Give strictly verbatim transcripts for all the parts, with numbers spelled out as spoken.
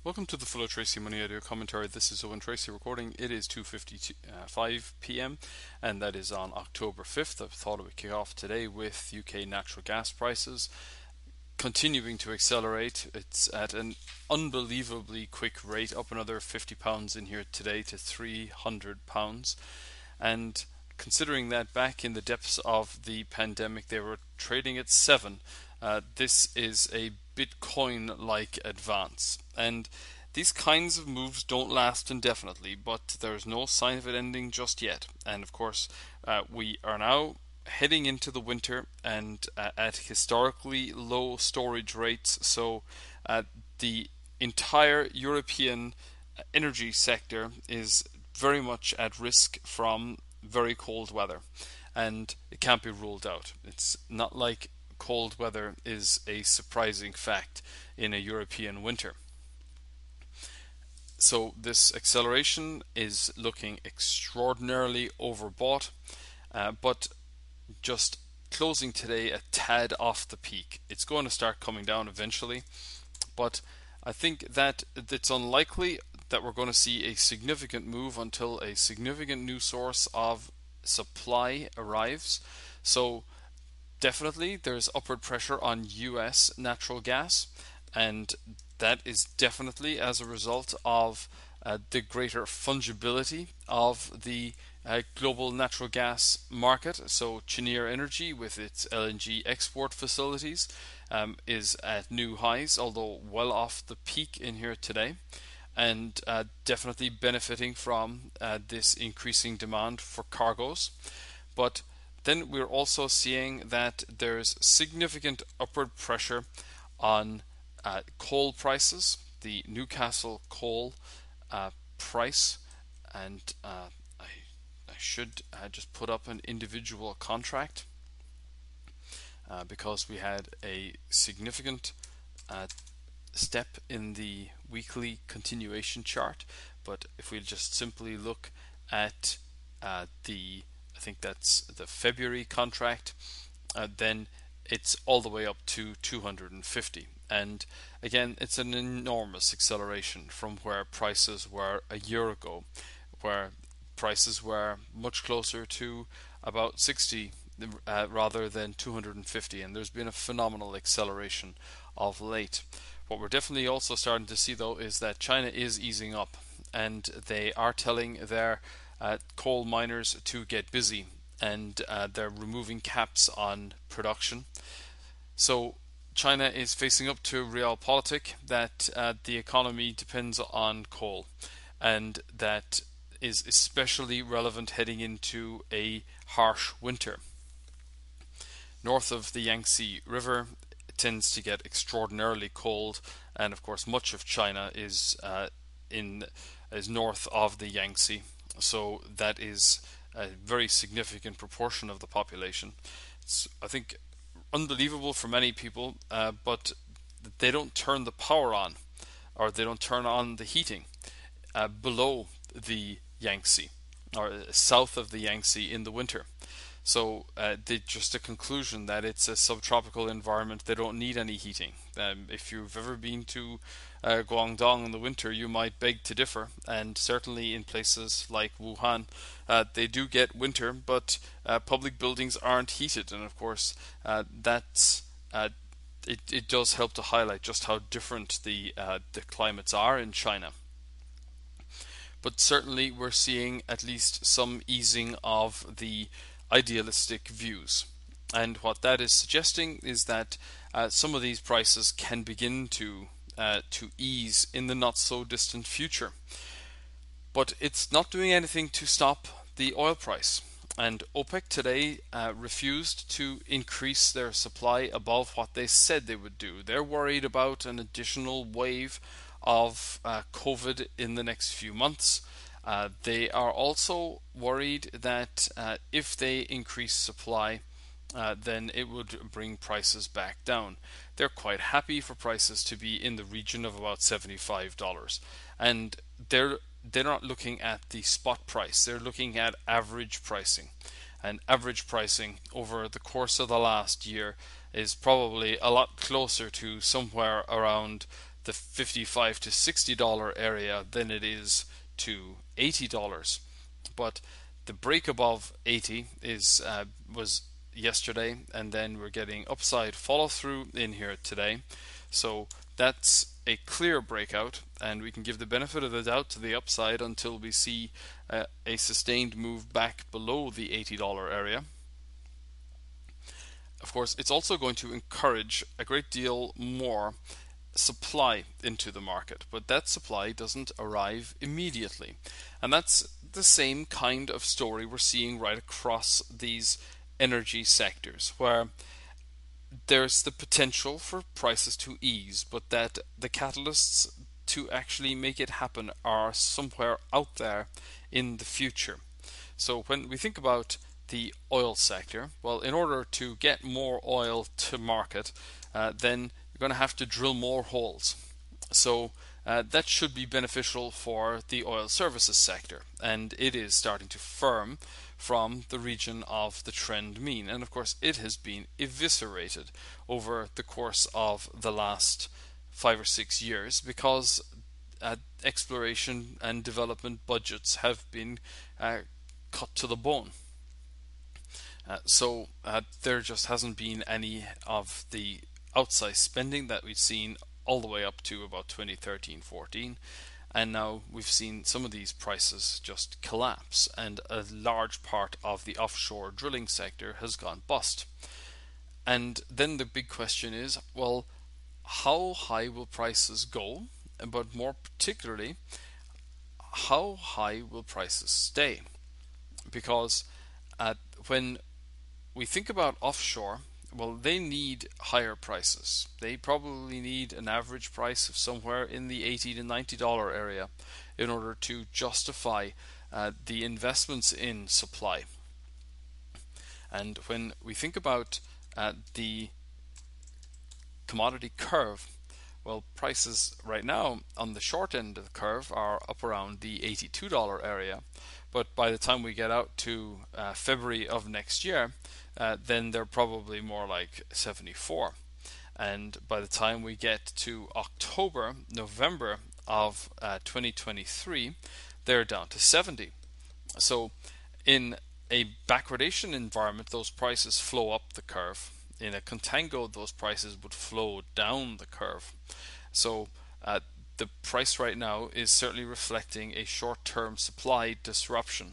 Welcome to the Full of Tracy Money Audio Commentary. This is Owen Tracy recording. It is two fifty-five p m and that is on October fifth. I thought I would kick off today with U K natural gas prices continuing to accelerate. It's at an unbelievably quick rate, up another fifty pounds in here today to three hundred pounds. And considering that back in the depths of the pandemic they were trading at seven, uh, this is a Bitcoin-like advance. And these kinds of moves don't last indefinitely, but there's no sign of it ending just yet. And of course, uh, we are now heading into the winter and uh, at historically low storage rates. So uh, the entire European energy sector is very much at risk from very cold weather, and it can't be ruled out. It's not like cold weather is a surprising fact in a European winter. So this acceleration is looking extraordinarily overbought, uh, but just closing today a tad off the peak. It's going to start coming down eventually, but I think that it's unlikely that we're going to see a significant move until a significant new source of supply arrives. So definitely there's upward pressure on U S natural gas, and that is definitely as a result of uh, the greater fungibility of the uh, global natural gas market. So Cheniere Energy, with its L N G export facilities, um, is at new highs, although well off the peak in here today, and uh, definitely benefiting from uh, this increasing demand for cargoes. But then we're also seeing that there's significant upward pressure on uh, coal prices, the Newcastle coal uh, price, and uh, I, I should uh, just put up an individual contract uh, because we had a significant uh, step in the weekly continuation chart. But if we just simply look at uh, the I think that's the February contract, uh, then it's all the way up to two hundred fifty. And again, it's an enormous acceleration from where prices were a year ago, where prices were much closer to about sixty uh, rather than two hundred fifty, and there's been a phenomenal acceleration of late. What we're definitely also starting to see, though, is that China is easing up, and they are telling their Uh, coal miners to get busy, and uh, they're removing caps on production. So China is facing up to realpolitik that uh, the economy depends on coal, and that is especially relevant heading into a harsh winter. North of the Yangtze River, it tends to get extraordinarily cold, and of course much of China is uh, in is north of the Yangtze. So that is a very significant proportion of the population. It's, I think, unbelievable for many people, uh, but they don't turn the power on, or they don't turn on the heating uh, below the Yangtze, or south of the Yangtze in the winter. So uh, they just a conclusion that it's a subtropical environment. They don't need any heating. Um, if you've ever been to uh, Guangdong in the winter, you might beg to differ. And certainly in places like Wuhan, uh, they do get winter, but uh, public buildings aren't heated. And of course, uh, that's uh, it. It does help to highlight just how different the uh, the climates are in China. But certainly, we're seeing at least some easing of the idealistic views, and what that is suggesting is that uh, some of these prices can begin to uh, to ease in the not so distant future. But it's not doing anything to stop the oil price, and OPEC today uh, refused to increase their supply above what they said they would do. They're worried about an additional wave of uh, COVID in the next few months. Uh, they are also worried that uh, if they increase supply, uh, then it would bring prices back down. They're quite happy for prices to be in the region of about seventy-five dollars, and they're they're not looking at the spot price. They're looking at average pricing, and average pricing over the course of the last year is probably a lot closer to somewhere around the fifty-five to sixty dollar area than it is to eighty dollars. But the break above eighty is uh, was yesterday, and then we're getting upside follow through in here today. So that's a clear breakout, and we can give the benefit of the doubt to the upside until we see uh, a sustained move back below the eighty dollar area. Of course, it's also going to encourage a great deal more supply into the market, but that supply doesn't arrive immediately. And that's the same kind of story we're seeing right across these energy sectors, where there's the potential for prices to ease, but that the catalysts to actually make it happen are somewhere out there in the future. So when we think about the oil sector, well, in order to get more oil to market, uh, then you're going to have to drill more holes. So uh, that should be beneficial for the oil services sector, and it is starting to firm from the region of the trend mean. And of course, it has been eviscerated over the course of the last five or six years because uh, exploration and development budgets have been uh, cut to the bone. Uh, so uh, there just hasn't been any of the outsized spending that we've seen all the way up to about twenty thirteen fourteen, and now we've seen some of these prices just collapse, and a large part of the offshore drilling sector has gone bust. And then the big question is, well, how high will prices go? But more particularly, how high will prices stay? Because uh, when we think about offshore, well, they need higher prices. They probably need an average price of somewhere in the eighty to ninety dollar area in order to justify uh, the investments in supply. And when we think about uh, the commodity curve, well, prices right now on the short end of the curve are up around the eighty-two dollar area. But by the time we get out to uh, February of next year, uh, then they're probably more like seventy-four. And by the time we get to October, November of uh, twenty twenty-three, they're down to seventy. So in a backwardation environment, those prices flow up the curve. In a contango, those prices would flow down the curve. So uh, the price right now is certainly reflecting a short-term supply disruption.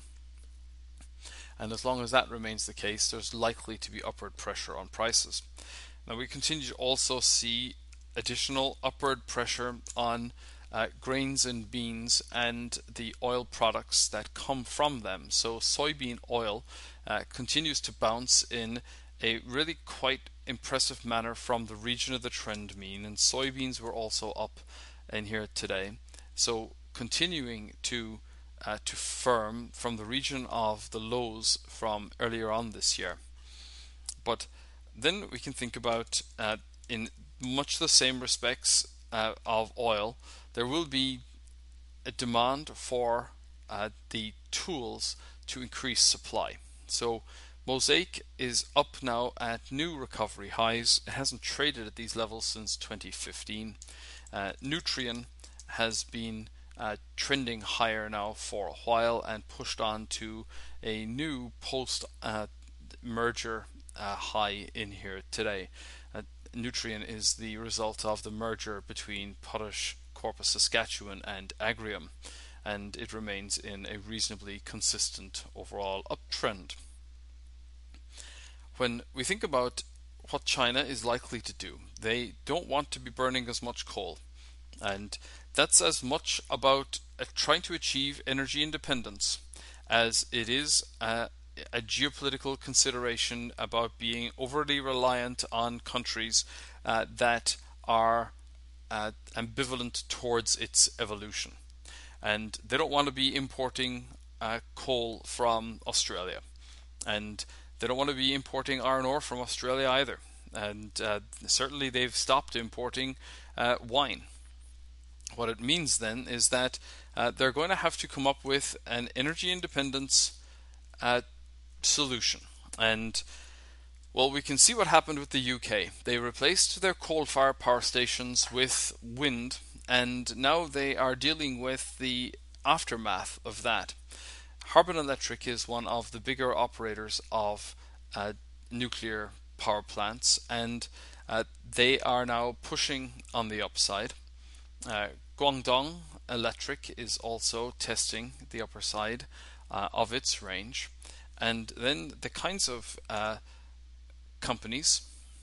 And as long as that remains the case, there's likely to be upward pressure on prices. Now we continue to also see additional upward pressure on uh, grains and beans and the oil products that come from them. So soybean oil uh, continues to bounce in a really quite impressive manner from the region of the trend mean, and soybeans were also up in here today. So continuing to uh, to firm from the region of the lows from earlier on this year. But then we can think about uh, in much the same respects uh, of oil, there will be a demand for uh, the tools to increase supply. So Mosaic is up now at new recovery highs. It hasn't traded at these levels since twenty fifteen. Uh, Nutrien has been uh, trending higher now for a while and pushed on to a new post uh, merger uh, high in here today. Uh, Nutrien is the result of the merger between Potash Corpus Saskatchewan and Agrium, and it remains in a reasonably consistent overall uptrend. When we think about what China is likely to do, they don't want to be burning as much coal, and that's as much about uh, trying to achieve energy independence as it is uh, a geopolitical consideration about being overly reliant on countries uh, that are uh, ambivalent towards its evolution. And they don't want to be importing uh, coal from Australia, and they don't want to be importing iron ore from Australia either. And uh, certainly they've stopped importing uh, wine. What it means then is that uh, they're going to have to come up with an energy independence uh, solution. And Well, we can see what happened with the U K. They replaced their coal-fired power stations with wind, and now they are dealing with the aftermath of that. Harbin Electric is one of the bigger operators of uh, nuclear power plants, and uh, they are now pushing on the upside. Uh, Guangdong Electric is also testing the upper side uh, of its range, and then the kinds of uh, companies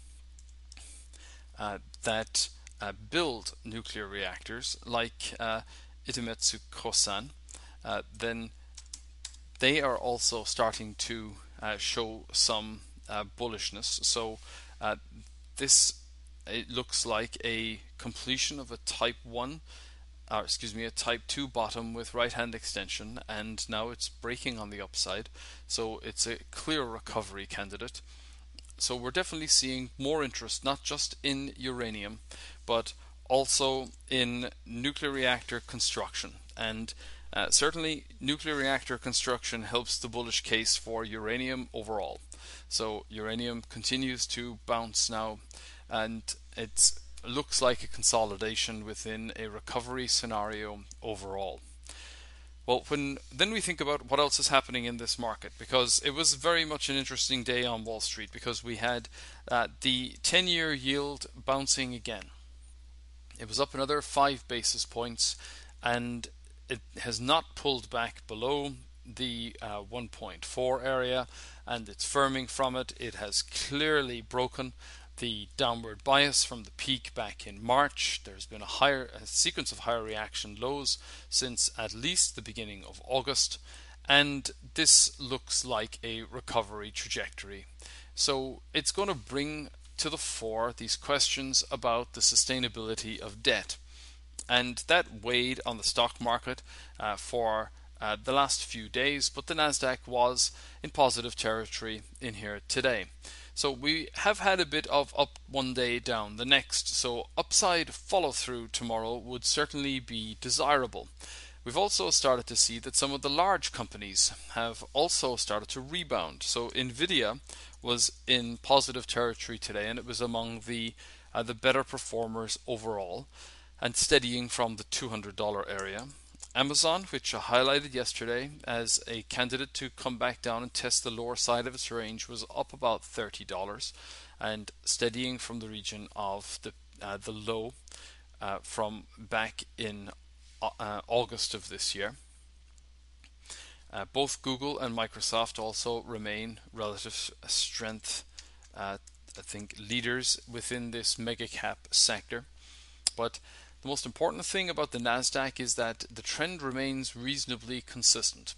uh, that uh, build nuclear reactors, like uh, Itametsu Kosan, uh, then they are also starting to uh, show some uh, bullishness. So uh, this it looks like a completion of a type one, or excuse me, a type two bottom with right hand extension, and now it's breaking on the upside. So it's a clear recovery candidate. So we're definitely seeing more interest, not just in uranium, but also in nuclear reactor construction. And uh, certainly nuclear reactor construction helps the bullish case for uranium overall. So uranium continues to bounce now, and it looks like a consolidation within a recovery scenario overall. Well, when then we think about what else is happening in this market, because it was very much an interesting day on Wall Street, because we had uh, the ten-year yield bouncing again. It was up another five basis points, and it has not pulled back below the uh, one point four area, and it's firming from it. It has clearly broken the downward bias from the peak back in March. There's been a higher a sequence of higher reaction lows since at least the beginning of August, and this looks like a recovery trajectory. So it's going to bring to the fore these questions about the sustainability of debt, and that weighed on the stock market uh, for uh, the last few days, but the Nasdaq was in positive territory in here today. So we have had a bit of up one day, down the next. So upside follow through tomorrow would certainly be desirable. We've also started to see that some of the large companies have also started to rebound. So Nvidia was in positive territory today, and it was among the uh, the better performers overall, and steadying from the two hundred dollar area. Amazon, which I highlighted yesterday as a candidate to come back down and test the lower side of its range, was up about thirty dollars and steadying from the region of the uh, the low uh, from back in uh, August of this year. Uh, both Google and Microsoft also remain relative strength, uh, I think, leaders within this mega cap sector. But the most important thing about the Nasdaq is that the trend remains reasonably consistent.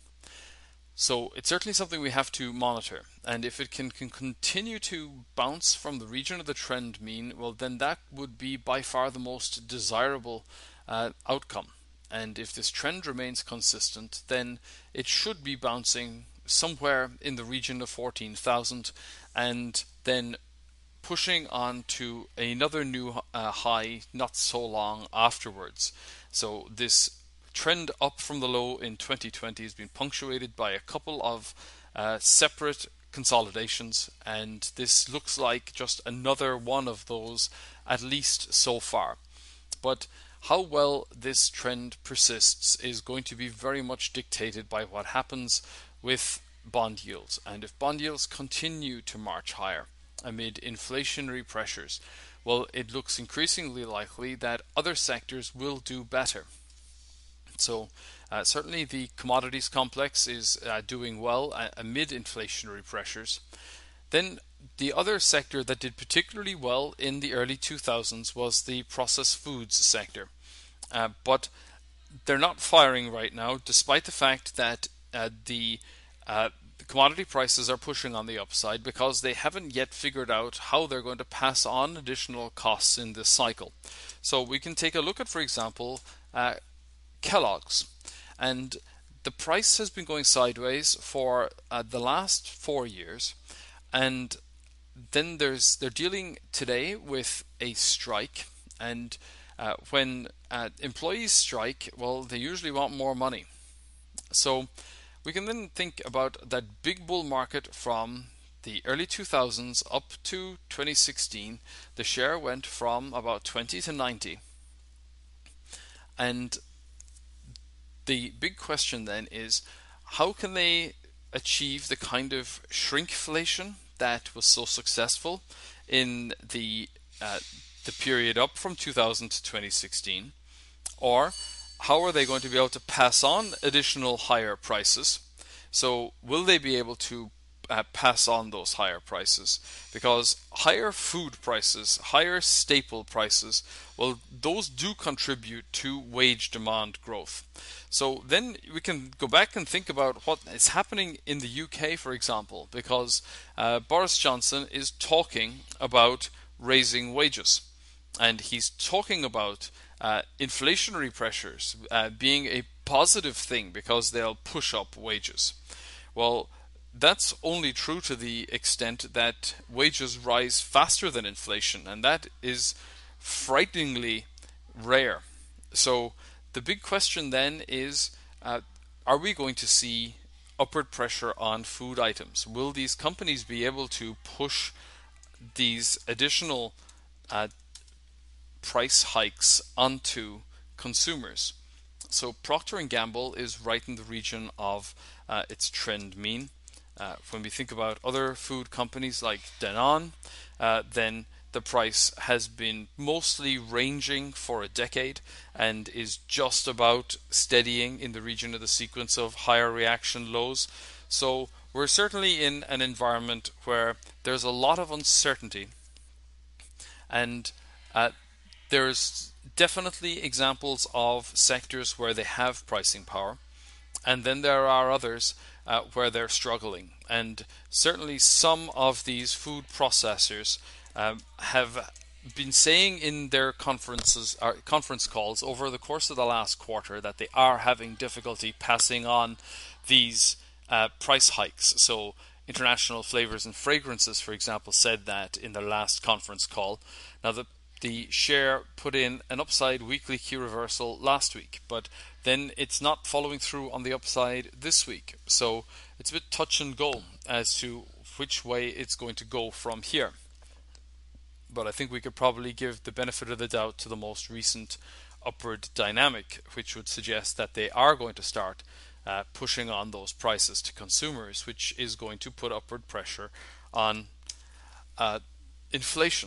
So it's certainly something we have to monitor, and if it can, can continue to bounce from the region of the trend mean, well, then that would be by far the most desirable uh, outcome. And if this trend remains consistent, then it should be bouncing somewhere in the region of fourteen thousand, and then pushing on to another new uh, high not so long afterwards. So this trend up from the low in twenty twenty has been punctuated by a couple of uh, separate consolidations, and this looks like just another one of those, at least so far. But how well this trend persists is going to be very much dictated by what happens with bond yields, and if bond yields continue to march higher amid inflationary pressures, well, it looks increasingly likely that other sectors will do better. So uh, certainly the commodities complex is uh, doing well uh, amid inflationary pressures. Then the other sector that did particularly well in the early two thousands was the processed foods sector. Uh, but they're not firing right now, despite the fact that uh, the uh, the commodity prices are pushing on the upside, because they haven't yet figured out how they're going to pass on additional costs in this cycle. So we can take a look at, for example, uh, Kellogg's, and the price has been going sideways for uh, the last four years, and then there's they're dealing today with a strike, and uh, when uh, employees strike, well, they usually want more money. So we can then think about that big bull market from the early two thousands up to twenty sixteen, the share went from about twenty to ninety. And the big question then is, how can they achieve the kind of shrinkflation that was so successful in the uh, the period up from two thousand to twenty sixteen? Or how are they going to be able to pass on additional higher prices? So will they be able to uh, pass on those higher prices? Because higher food prices, higher staple prices, well, those do contribute to wage demand growth. So then we can go back and think about what is happening in the U K, for example, because uh, Boris Johnson is talking about raising wages. And he's talking about uh, inflationary pressures uh, being a positive thing because they'll push up wages. Well, that's only true to the extent that wages rise faster than inflation, and that is frighteningly rare. So the big question then is, uh, are we going to see upward pressure on food items? Will these companies be able to push these additional uh, price hikes onto consumers? So Procter and Gamble is right in the region of uh, its trend mean. Uh, when we think about other food companies like Danone, uh, then the price has been mostly ranging for a decade and is just about steadying in the region of the sequence of higher reaction lows. So we're certainly in an environment where there's a lot of uncertainty, and uh, there's definitely examples of sectors where they have pricing power, and then there are others uh, where they're struggling. And certainly some of these food processors um, have been saying in their conferences or conference calls over the course of the last quarter that they are having difficulty passing on these uh, price hikes. So International Flavors and Fragrances, for example, said that in their last conference call. Now, the The share put in an upside weekly key reversal last week, but then it's not following through on the upside this week. So it's a bit touch and go as to which way it's going to go from here. But I think we could probably give the benefit of the doubt to the most recent upward dynamic, which would suggest that they are going to start uh, pushing on those prices to consumers, which is going to put upward pressure on uh, inflation.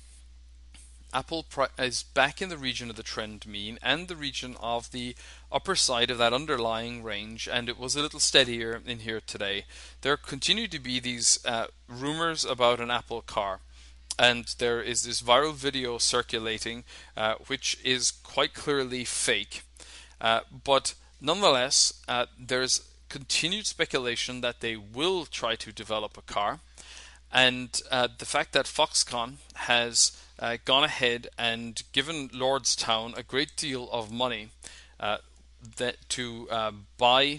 Apple is back in the region of the trend mean and the region of the upper side of that underlying range, and it was a little steadier in here today. There continue to be these uh, rumors about an Apple car, and there is this viral video circulating uh, which is quite clearly fake, uh, but nonetheless uh, there's continued speculation that they will try to develop a car, and uh, the fact that Foxconn has Uh, gone ahead and given Lordstown a great deal of money uh, that to uh, buy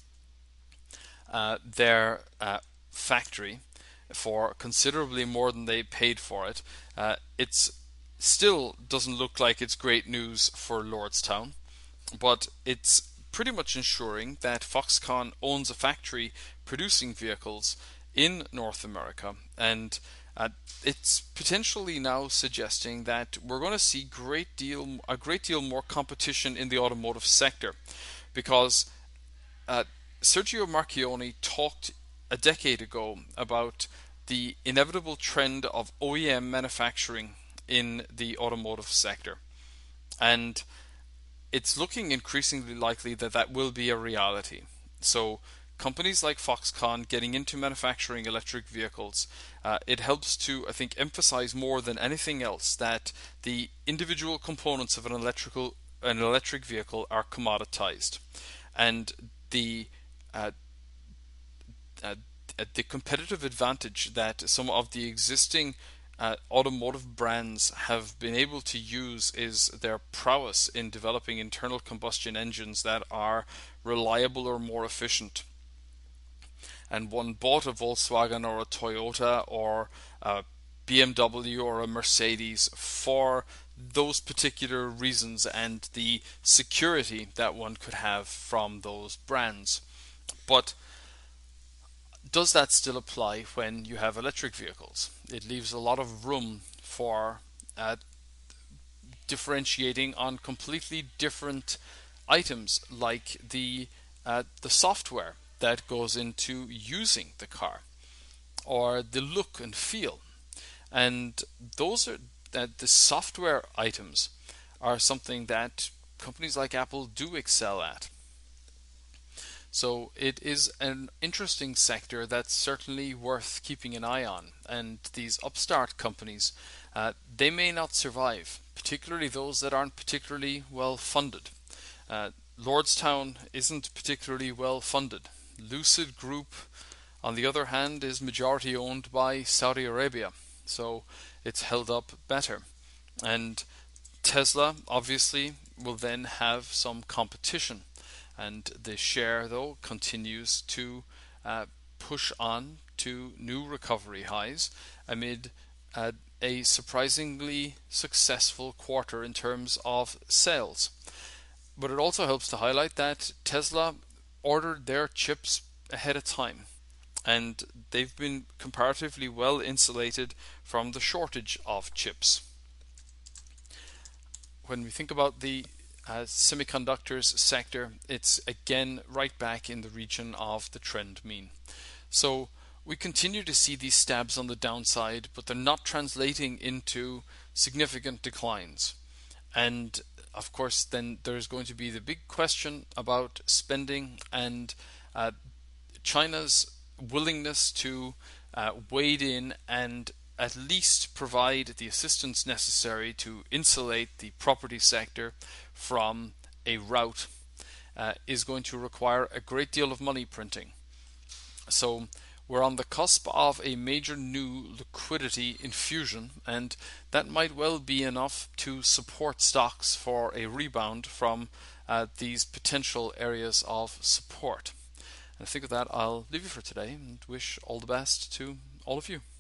uh, their uh, factory for considerably more than they paid for it. Uh, it's still doesn't look like it's great news for Lordstown, but it's pretty much ensuring that Foxconn owns a factory producing vehicles in North America, and Uh, it's potentially now suggesting that we're going to see great deal, a great deal more competition in the automotive sector, because uh, Sergio Marchionne talked a decade ago about the inevitable trend of O E M manufacturing in the automotive sector, and it's looking increasingly likely that that will be a reality. So companies like Foxconn getting into manufacturing electric vehicles, uh, it helps to, I think, emphasize more than anything else that the individual components of an electrical an electric vehicle are commoditized, and the uh, uh, the competitive advantage that some of the existing uh, automotive brands have been able to use is their prowess in developing internal combustion engines that are reliable or more efficient. And one bought a Volkswagen or a Toyota or a B M W or a Mercedes for those particular reasons and the security that one could have from those brands. But Does that still apply when you have electric vehicles? It leaves a lot of room for uh, differentiating on completely different items, like the uh, the software that goes into using the car, or the look and feel. And those are that the software items are something that companies like Apple do excel at. So it is an interesting sector that's certainly worth keeping an eye on. And these upstart companies, uh, they may not survive, particularly those that aren't particularly well funded. Uh, Lordstown isn't particularly well funded. Lucid Group, on the other hand, is majority owned by Saudi Arabia, so it's held up better. And Tesla obviously will then have some competition, and the share though continues to uh, push on to new recovery highs amid uh, a surprisingly successful quarter in terms of sales. But it also helps to highlight that Tesla ordered their chips ahead of time, and they've been comparatively well insulated from the shortage of chips. When we think about the uh, semiconductors sector, it's again right back in the region of the trend mean. So we continue to see these stabs on the downside, but they're not translating into significant declines. And of course, then there's going to be the big question about spending and uh, China's willingness to uh, wade in and at least provide the assistance necessary to insulate the property sector from a rout uh, is going to require a great deal of money printing. So we're on the cusp of a major new liquidity infusion, and that might well be enough to support stocks for a rebound from uh, these potential areas of support. And I think with that, I'll leave you for today and wish all the best to all of you.